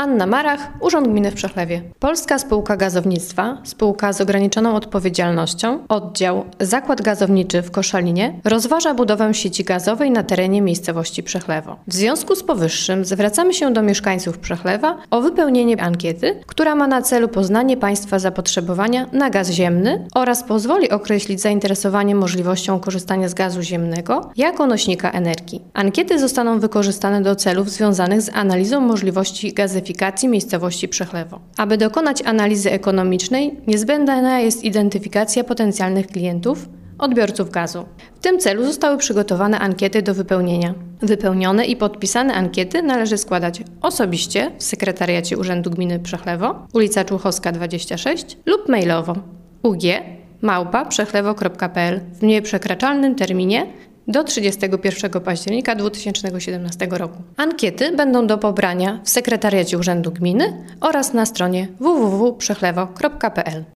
Anna Marach, Urząd Gminy w Przechlewie. Polska Spółka Gazownictwa, spółka z ograniczoną odpowiedzialnością, oddział Zakład Gazowniczy w Koszalinie rozważa budowę sieci gazowej na terenie miejscowości Przechlewo. W związku z powyższym zwracamy się do mieszkańców Przechlewa o wypełnienie ankiety, która ma na celu poznanie Państwa zapotrzebowania na gaz ziemny oraz pozwoli określić zainteresowanie możliwością korzystania z gazu ziemnego jako nośnika energii. Ankiety zostaną wykorzystane do celów związanych z analizą możliwości gazyfikacji miejscowości Przechlewo. Aby dokonać analizy ekonomicznej, niezbędna jest identyfikacja potencjalnych klientów, odbiorców gazu. W tym celu zostały przygotowane ankiety do wypełnienia. Wypełnione i podpisane ankiety należy składać osobiście w sekretariacie Urzędu Gminy Przechlewo, ulica Człuchowska 26 lub mailowo ug@przechlewo.pl w nieprzekraczalnym terminie do 31 października 2017 roku. Ankiety będą do pobrania w sekretariacie Urzędu Gminy oraz na stronie www.przechlewo.pl.